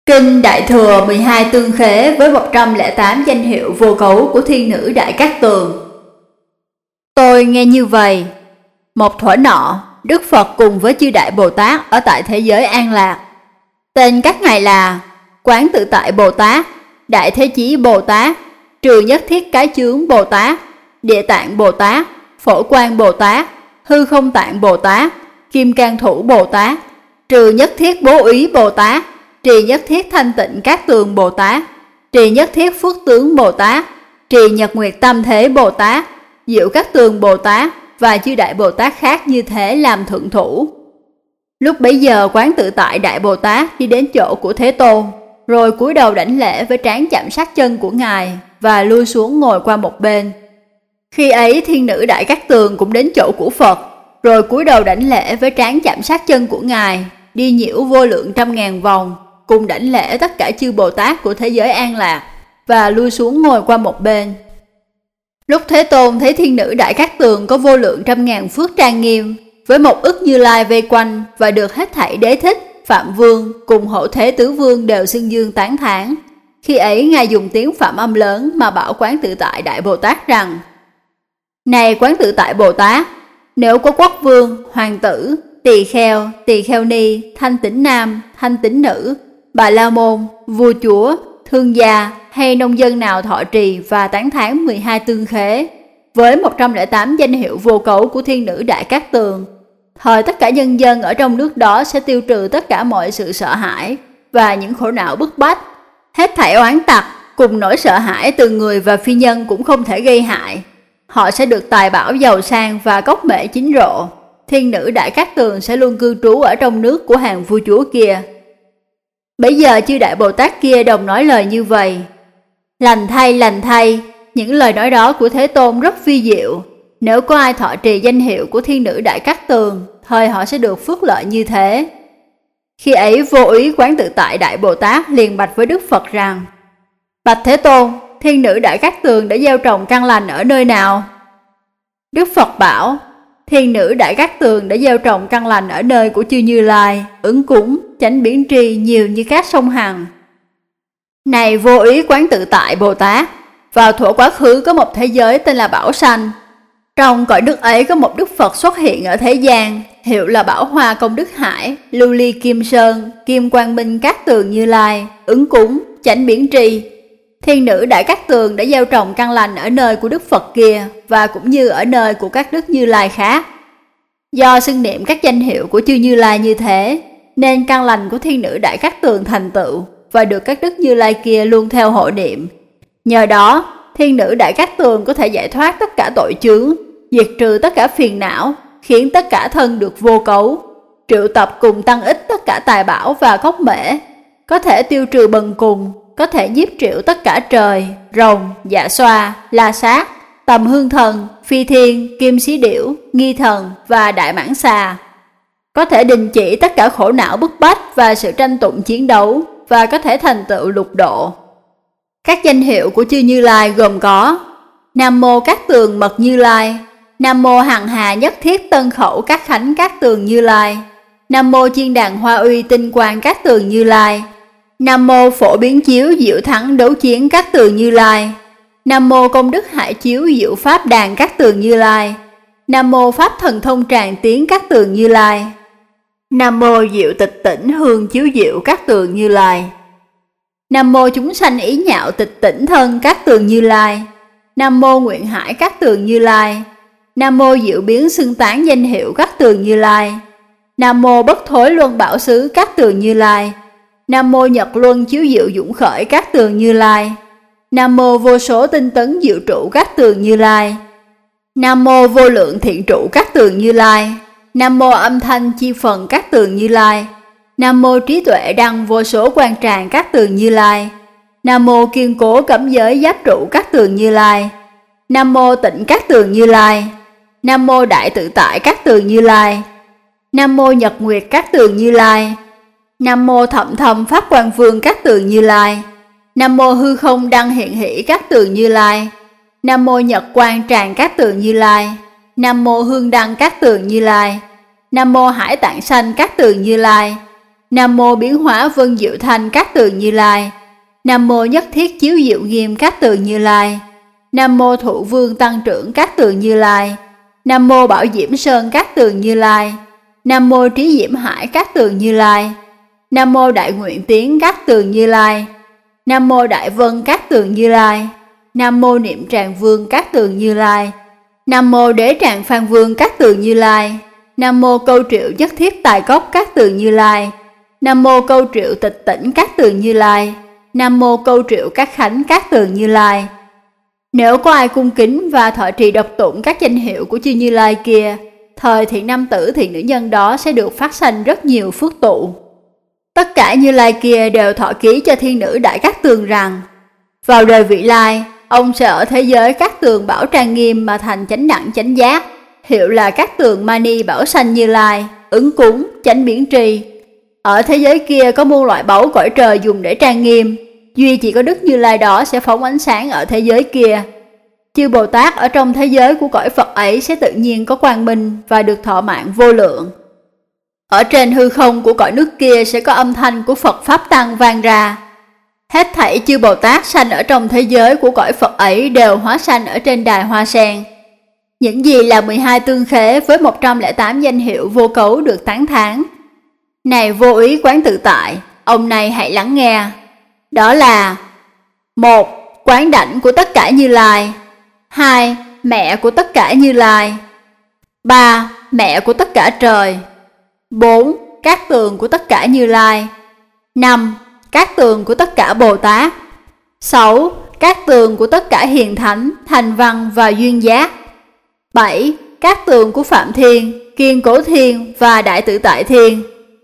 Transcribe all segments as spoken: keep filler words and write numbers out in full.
Kinh Đại Thừa mười hai tương khế với một trăm lẻ tám danh hiệu vô cấu của thiên nữ Đại Cát Tường. Tôi nghe như vậy. Một thuở nọ, Đức Phật cùng với chư Đại Bồ Tát ở tại thế giới An Lạc. Tên các ngài là Quán Tự Tại Bồ Tát, Đại Thế Chí Bồ Tát, Trừ Nhất Thiết Cái Chướng Bồ Tát, Địa Tạng Bồ Tát, Phổ Quang Bồ Tát, Hư Không Tạng Bồ Tát, Kim Cang Thủ Bồ Tát, Trừ Nhất Thiết Bố Úy Bồ Tát, Trì Nhất Thiết Thanh Tịnh Cát Tường Bồ Tát, Trì Nhất Thiết Phước Tướng Bồ Tát, Trì Nhật Nguyệt Tâm Thế Bồ Tát, Diệu Cát Tường Bồ Tát và chư Đại Bồ Tát khác như thế làm thượng thủ. Lúc bấy giờ Quán Tự Tại Đại Bồ Tát đi đến chỗ của Thế Tôn, rồi cúi đầu đảnh lễ với trán chạm sát chân của ngài và lui xuống ngồi qua một bên. Khi ấy thiên nữ Đại Cát Tường cũng đến chỗ của Phật, rồi cúi đầu đảnh lễ với trán chạm sát chân của ngài, đi nhiễu vô lượng trăm ngàn vòng, cùng đảnh lễ tất cả chư Bồ Tát của thế giới An Lạc và lui xuống ngồi qua một bên. Lúc Thế Tôn thấy thiên nữ Đại Cát Tường có vô lượng trăm ngàn phước trang nghiêm, với một ức Như Lai vây quanh và được hết thảy Đế Thích, Phạm Vương cùng Hậu Thế Tứ Vương đều xưng dương tán thán. Khi ấy ngài dùng tiếng Phạm Âm lớn mà bảo Quán Tự Tại Đại Bồ Tát rằng: Này Quán Tự Tại Bồ Tát, nếu có quốc vương, hoàng tử, tỳ kheo, tỳ kheo ni, thanh tĩnh nam, thanh tĩnh nữ, bà la môn, vua chúa, thương gia hay nông dân nào thọ trì và tán thán mười hai tương khế với một trăm lẻ tám danh hiệu vô cấu của thiên nữ Đại Cát Tường, thời tất cả nhân dân ở trong nước đó sẽ tiêu trừ tất cả mọi sự sợ hãi và những khổ não bức bách. Hết thảy oán tặc cùng nỗi sợ hãi từ người và phi nhân cũng không thể gây hại. Họ sẽ được tài bảo giàu sang và cốc mệ chín rộ. Thiên nữ Đại Cát Tường sẽ luôn cư trú ở trong nước của hàng vua chúa kia. Bấy giờ chư Đại Bồ Tát kia đồng nói lời như vậy. Lành thay, lành thay, những lời nói đó của Thế Tôn rất phi diệu. Nếu có ai thọ trì danh hiệu của thiên nữ Đại Cát Tường, thời họ sẽ được phước lợi như thế. Khi ấy vô úy Quán Tự Tại Đại Bồ Tát liền bạch với Đức Phật rằng: Bạch Thế Tôn, thiên nữ Đại Cát Tường đã gieo trồng căn lành ở nơi nào? Đức Phật bảo: Thiên nữ Đại Cát Tường đã gieo trồng căn lành ở nơi của chư Như Lai, Ứng Cúng, Chánh Biến Tri nhiều như các sông Hằng. Này vô úy Quán Tự Tại Bồ Tát, vào thuở quá khứ có một thế giới tên là Bảo Sanh. Trong cõi nước ấy có một Đức Phật xuất hiện ở thế gian, hiệu là Bảo Hoa Công Đức Hải, Lưu Ly Kim Sơn, Kim Quang Minh Cát Tường Như Lai, Ứng Cúng, Chánh Biến Tri. Thiên nữ Đại Cát Tường đã gieo trồng căn lành ở nơi của Đức Phật kia và cũng như ở nơi của các Đức Như Lai khác. Do xưng niệm các danh hiệu của chư Như Lai như thế, nên căn lành của thiên nữ Đại Cát Tường thành tựu và được các Đức Như Lai kia luôn theo hộ niệm. Nhờ đó, thiên nữ Đại Cát Tường có thể giải thoát tất cả tội chướng, diệt trừ tất cả phiền não, khiến tất cả thân được vô cấu, triệu tập cùng tăng ích tất cả tài bảo và cốc mễ, có thể tiêu trừ bần cùng, có thể nhiếp triệu tất cả trời, rồng, dạ xoa, la sát, tầm hương thần, phi thiên, kim xí điểu, nghi thần và đại mãng xà, có thể đình chỉ tất cả khổ não bức bách và sự tranh tụng chiến đấu, và có thể thành tựu lục độ. Các danh hiệu của chư Như Lai gồm có: Nam Mô Cát Tường Mật Như Lai, Nam Mô Hằng Hà Nhất Thiết Tân Khẩu Cát Khánh Cát Tường Như Lai, Nam Mô Chiên Đàn Hoa Uy Tinh Quang Cát Tường Như Lai, Nam Mô Phổ Biến Chiếu Diệu Thắng Đấu Chiến Cát Tường Như Lai, Nam Mô Công Đức Hải Chiếu Diệu Pháp Đàn Cát Tường Như Lai, Nam Mô Pháp Thần Thông Tràng Tiến Cát Tường Như Lai, Nam Mô Diệu Tịch Tỉnh Hương Chiếu Diệu Cát Tường Như Lai, Nam Mô Chúng Sanh Ý Nhạo Tịch Tỉnh Thân Cát Tường Như Lai, Nam Mô Nguyện Hải Cát Tường Như Lai, Nam Mô Diệu Biến Xưng Tán Danh Hiệu Cát Tường Như Lai, Nam Mô Bất Thối Luân Bảo Xứ Cát Tường Như Lai, Nam Mô Nhật Luân Chiếu Diệu Dũng Khởi Cát Tường Như Lai, Nam Mô Vô Số Tinh Tấn Diệu Trụ Cát Tường Như Lai, Nam Mô Vô Lượng Thiện Trụ Cát Tường Như Lai, Nam Mô Âm Thanh Chi Phần Cát Tường Như Lai, Nam Mô Trí Tuệ Đăng Vô Số Quan Tràng Cát Tường Như Lai, Nam Mô Kiên Cố Cẩm Giới Giáp Trụ Cát Tường Như Lai, Nam Mô Tịnh Cát Tường Như Lai, Nam Mô Đại Tự Tại Cát Tường Như Lai, Nam Mô Nhật Nguyệt Cát Tường Như Lai, Nam Mô Thậm Thâm Pháp Quang Vương Cát Tường Như Lai, Nam Mô Hư Không Đăng Hiện Hỷ Cát Tường Như Lai, Nam Mô Nhật Quang Tràng Cát Tường Như Lai, Nam Mô Hương Đăng Cát Tường Như Lai, Nam Mô Hải Tạng Sanh Cát Tường Như Lai, Nam mô biến hóa vân diệu thanh Cát Tường Như Lai. Nam mô nhất thiết chiếu diệu nghiêm Cát Tường Như Lai. Nam mô thụ vương tăng trưởng Cát Tường Như Lai. Nam mô bảo diễm sơn Cát Tường Như Lai. Nam mô trí diễm hải Cát Tường Như Lai. Nam mô đại nguyện tiến Cát Tường Như Lai. Nam mô đại vân Cát Tường Như Lai. Nam mô niệm tràng vương Cát Tường Như Lai. Nam mô đế tràng phan vương Cát Tường Như Lai. Nam mô câu triệu nhất thiết tài cốc Cát Tường Như Lai. Nam mô câu triệu tịch tỉnh Cát Tường Như Lai. Nam mô câu triệu các khánh Cát Tường Như Lai. Nếu có ai cung kính và thọ trì đọc tụng các danh hiệu của chư Như Lai kia, thời thiện nam tử thiện nữ nhân đó sẽ được phát sanh rất nhiều phước tụ. Tất cả Như Lai kia đều thọ ký cho thiên nữ Đại Cát Tường rằng, vào đời vị lai, ông sẽ ở thế giới Cát Tường Bảo trang nghiêm mà thành chánh đẳng chánh giác, hiệu là Cát Tường Mani Bảo Sanh Như Lai, ứng cúng, chánh biến tri. Ở thế giới kia có muôn loại báu cõi trời dùng để trang nghiêm, duy chỉ có Đức Như Lai đó sẽ phóng ánh sáng ở thế giới kia. Chư Bồ Tát ở trong thế giới của cõi Phật ấy sẽ tự nhiên có quang minh và được thọ mạng vô lượng. Ở trên hư không của cõi nước kia sẽ có âm thanh của Phật Pháp Tăng vang ra. Hết thảy chư Bồ Tát sanh ở trong thế giới của cõi Phật ấy đều hóa sanh ở trên đài hoa sen. Những gì là mười hai tương khế với một trăm lẻ tám danh hiệu vô cấu được tán thán. Này vô úy quán tự tại, ông này hãy lắng nghe. Đó là: một. Quán đảnh của tất cả Như Lai. Hai. Mẹ của tất cả Như Lai. Ba. Mẹ của tất cả trời. Bốn. Cát tường của tất cả Như Lai. Năm. Cát tường của tất cả Bồ Tát. Sáu. Cát tường của tất cả hiền thánh, thành văn và duyên giác. Bảy. Cát tường của Phạm Thiên, Kiên Cố Thiên và Đại Tự Tại Thiên.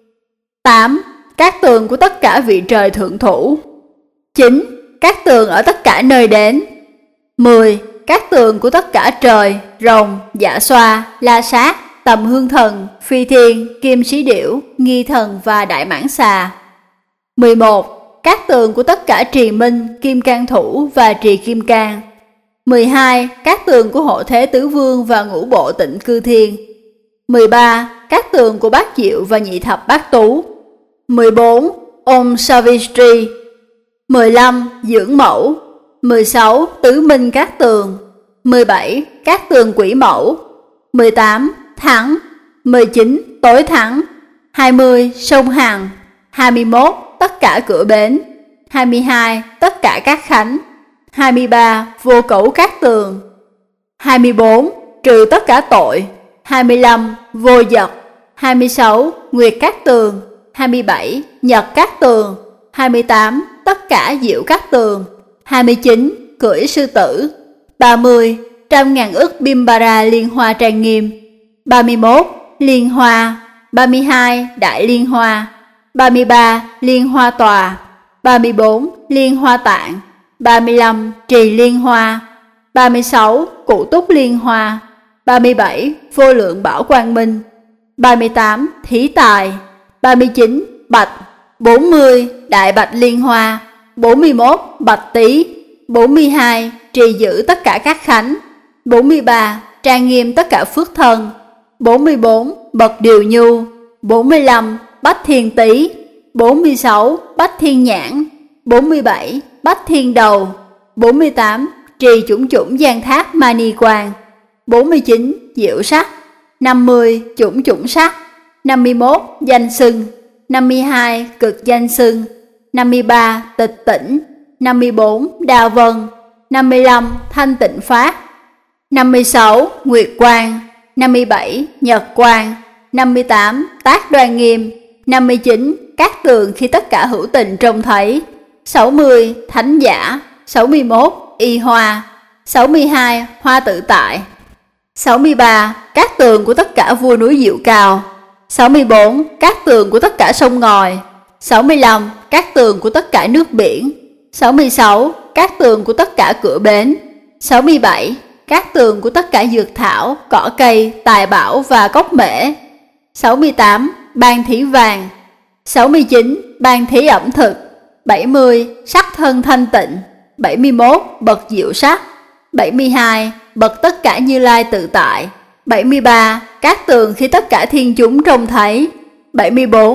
Tám. Cát tường của tất cả vị trời thượng thủ. Chín. Cát tường ở tất cả nơi đến. Mười. Cát tường của tất cả trời, rồng, dạ xoa, la sát, tầm hương thần, phi thiên, kim sĩ điểu, nghi thần và đại mãng xà. Mười một. Cát tường của tất cả trì minh, kim cang thủ và trì kim cang. Mười hai. Cát tường của hộ thế tứ vương và ngũ bộ tịnh cư thiên. Mười ba. Cát tường của bát diệu và nhị thập bát tú. Mười bốn. Om Savistri. Mười lăm. Dưỡng mẫu. Mười sáu. Tứ minh cát tường. Mười bảy. Cát tường quỷ mẫu. Mười tám. Thắng. Mười chín. Tối thắng. Hai mươi. Sông Hằng. Hai mươi mốt. Tất cả cửa bến. Hai mươi hai. Tất cả các khánh. Hai mươi ba. Vô cấu cát tường. Hai mươi bốn. Trừ tất cả tội. Hai mươi lăm. Vô giật. Hai mươi sáu. Nguyệt cát tường. Hai mươi bảy. Nhật cát tường. Hai mươi tám. Tất cả diệu cát tường. Hai mươi chín. Cưỡi sư tử. Ba mươi. Trăm ngàn ức Bimbara liên hoa trang nghiêm. Ba mươi mốt. Liên hoa. Ba mươi hai. Đại liên hoa. Ba mươi ba. Liên hoa tòa. Ba mươi bốn. Liên hoa tạng. Ba mươi lăm. Trì liên hoa. Ba mươi sáu. Cụ túc liên hoa. Ba mươi bảy. Vô lượng bảo quang minh. Ba mươi tám. Thí tài. Ba mươi chín. Bạch. Bốn mươi. Đại bạch liên hoa. Bốn mươi mốt. Bạch tý. Bốn mươi hai. Trì giữ tất cả các khánh. Bốn mươi ba. Trang nghiêm tất cả phước thân. Bốn mươi bốn. Bậc điều nhu. Bốn mươi lăm. Bách thiên tý. Bốn mươi sáu. Bách thiên nhãn. Bốn mươi bảy. Bách thiên đầu. Bốn mươi tám. Trì chủng chủng giang thác mani quang. Bốn mươi chín. Diệu sắc. Năm mươi. Chủng chủng sắc. Năm mươi mốt. Danh xưng. Năm mươi hai. Cực danh xưng. Năm mươi ba. Tịch tỉnh. Năm mươi bốn. Đào vân. Năm mươi lăm. Thanh tịnh phát. Năm mươi sáu. Nguyệt quang. Năm mươi bảy. Nhật quang. Năm mươi tám. Tác đoan nghiêm. Năm mươi chín. Cát tường khi tất cả hữu tình trông thấy. Sáu mươi. Thánh giả. Sáu mươi mốt. Y hoa. Sáu mươi hai. Hoa tự tại. Sáu mươi ba. Cát tường của tất cả vua núi diệu cao. Sáu mươi bốn. Cát tường của tất cả sông ngòi. Sáu mươi lăm. Cát tường của tất cả nước biển. Sáu mươi sáu. Cát tường của tất cả cửa bến. Sáu mươi bảy. Cát tường của tất cả dược thảo, cỏ cây, tài bảo và cốc mễ. Sáu mươi tám. Ban thí vàng. Sáu mươi chín. Ban thí ẩm thực. Bảy mươi. Sắc thân thanh tịnh. Bảy mươi mốt. Bậc diệu sắc. Bảy mươi hai. Bậc tất cả Như Lai tự tại. Bảy mươi ba. Cát tường khi tất cả thiên chúng trông thấy. Bảy mươi bốn.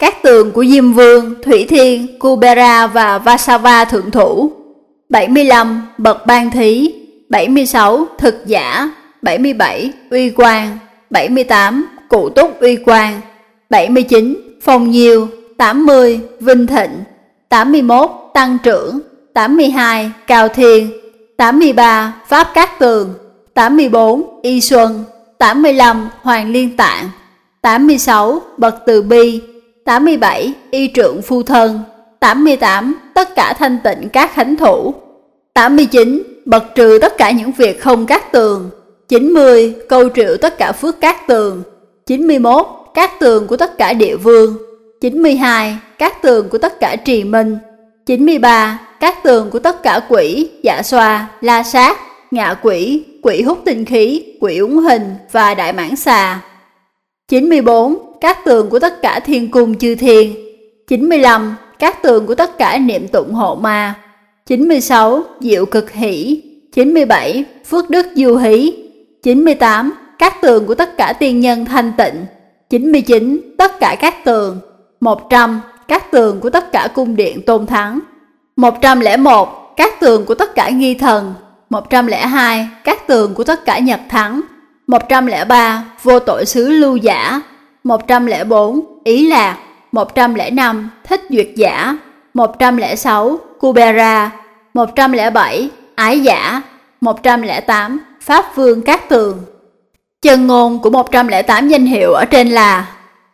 Cát tường của Diêm Vương, Thủy Thiên, Kubera và Vasava thượng thủ. bảy mươi lăm. Bậc ban thí. bảy mươi sáu. Thực giả. bảy mươi bảy. Uy quang. bảy mươi tám. Cụ túc uy quang. bảy mươi chín. Phong nhiêu. tám mươi. Vinh thịnh. tám mươi mốt. Tăng trưởng. tám mươi hai. Cao thiên. tám mươi ba. Pháp cát tường. tám mươi bốn. Y xuân. tám mươi lăm. Hoàng liên tạng. tám mươi sáu. Bậc từ bi. tám mươi bảy. Y trượng phu thân. tám mươi tám. Tất cả thanh tịnh các khánh thủ. tám mươi chín. Bậc trừ tất cả những việc không cát tường. chín mươi. Câu triệu tất cả phước cát tường. chín mươi mốt. Cát tường của tất cả địa vương. chín mươi hai. Cát tường của tất cả trì minh. chín mươi ba. Cát tường của tất cả quỷ, dạ xoa, la sát, ngạ quỷ, quỷ hút tinh khí, quỷ úng hình và đại mãng xà. chín mươi bốn. Cát tường của tất cả thiên cung chư thiên. chín mươi lăm. Cát tường của tất cả niệm tụng hộ ma. chín mươi sáu. Diệu cực hỷ. chín mươi bảy. Phước đức du hí. chín mươi tám. Cát tường của tất cả tiên nhân thanh tịnh. chín mươi chín. Tất cả các tường. một trăm. Cát tường của tất cả cung điện tôn thắng. một trăm lẻ một. Cát tường của tất cả nghi thần. một trăm lẻ hai. Cát tường của tất cả nhật thắng. một trăm lẻ ba. Vô tội xứ lưu giả. một trăm lẻ bốn. Ý lạc. một trăm lẻ năm. Thích duyệt giả. một trăm lẻ sáu. Kubera. một trăm lẻ bảy. Ái giả. một trăm lẻ tám. Pháp vương cát tường. Chân ngôn của một trăm lẻ tám danh hiệu ở trên là: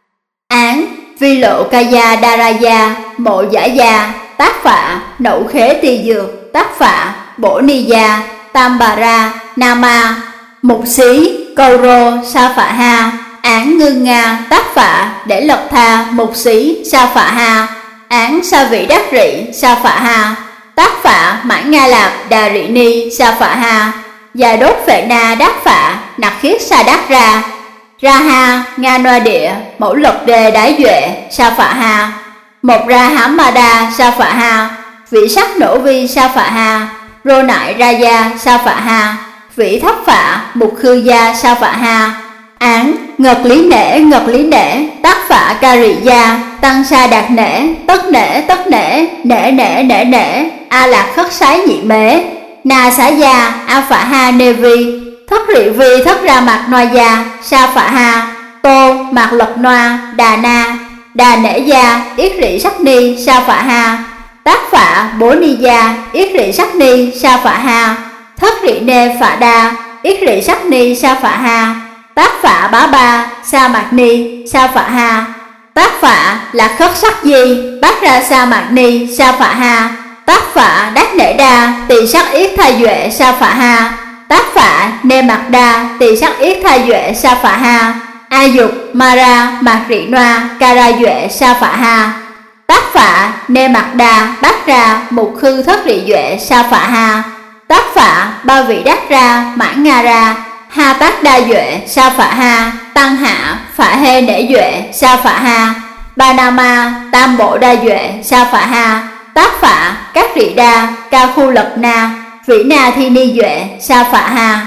án, vi lộ kaya daraya, mộ giả gia, tác phạ, nậu khế tỳ dược, tác phạ, bổ ni gia, tam bà ra, nama, mục xí, câu rô, sa phạ ha, án ngưng nga, tác phạ, để lật tha, mục xí, sa phạ ha, án sa vị đắc rị, sa phạ ha, tác phạ, mãn nga lạp, đà rị ni, sa phạ ha, già đốt phệ na đắc phạ, nặc khiết sa đắc ra, ra ha, nga noa địa, mẫu lật đề đái duệ, sa phạ ha, một ra hám ma đa, sa phạ ha, vị sắc nổ vi, sa phạ ha, rô nại ra gia, sa phạ ha, vị thấp phạ, mục khư gia, sa phạ ha, án, ngật lý nể, ngật lý nể, tác phạ ca rị gia, tăng sa đạt nể, tất nể, tất nể, nể nể nể nể, a lạc khất sái nhị mế, na xá gia, a phạ ha nê vi, thất rị vi, thất ra mạc noa gia, sa phạ ha, tô, mạc lật noa, đà na, đà nể gia, yết rị sắc ni, sa phạ ha, tác phạ, bố ni gia, yết rị sắc ni, sa phạ ha, thất rị nê phạ đa, yết rị sắc ni, sa phạ ha, tác phạ bá ba, sa mạc ni, sa phạ ha, tác phạ lạc khất sắc di, bát ra sa mạc ni, sa phạ ha, tác phạ đắc nể đa, tỳ sắc yết tha duệ, sa phạ ha, tác phạ nê mạc đa, tỳ sắc yết tha duệ, sa phạ ha, a dục ma ra mạc rị noa, ca ra duệ, sa phạ ha, tác phạ nê mạc đa, bát ra mục khư thất rị duệ, sa phạ ha, tác phạ ba vị đắc ra, mãn nga ra, ha tác đa duệ, sa phạ ha, tăng hạ phạ hê nể duệ, sa phạ ha, ba na ma tam bộ đa duệ, sa phạ ha, tác phạ các rị đa, ca khu lật na, vĩ na thi ni duệ, sa phạ ha.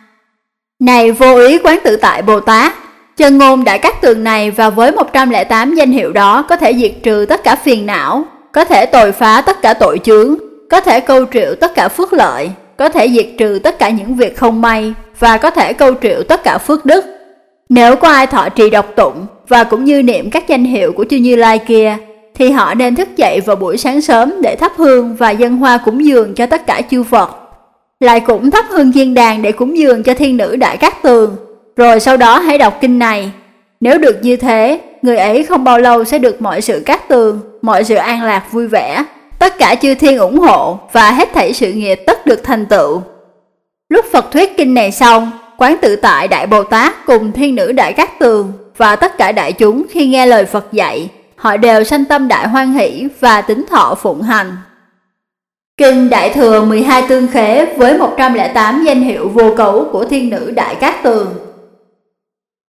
Này vô ý quán tự tại Bồ Tát, chân ngôn đại cát tường này và với một trăm lẻ tám danh hiệu đó có thể diệt trừ tất cả phiền não, có thể tồi phá tất cả tội chướng, có thể câu triệu tất cả phước lợi, có thể diệt trừ tất cả những việc không may và có thể câu triệu tất cả phước đức. Nếu có ai thọ trì đọc tụng và cũng như niệm các danh hiệu của chư Như Lai kia, thì họ nên thức dậy vào buổi sáng sớm để thắp hương và dâng hoa cúng dường cho tất cả chư Phật. Lại cũng thắp hương diên đàn để cúng dường cho thiên nữ Đại Cát Tường, rồi sau đó hãy đọc kinh này. Nếu được như thế, người ấy không bao lâu sẽ được mọi sự cát tường, mọi sự an lạc vui vẻ, tất cả chư thiên ủng hộ và hết thảy sự nghiệp tất được thành tựu. Lúc Phật thuyết kinh này xong, Quán Tự Tại Đại Bồ Tát cùng thiên nữ Đại Cát Tường và tất cả đại chúng khi nghe lời Phật dạy, họ đều sanh tâm đại hoan hỷ và tín thọ phụng hành. Kinh Đại Thừa mười hai Tương Khế với một trăm lẻ tám danh hiệu vô cấu của thiên nữ Đại Cát Tường.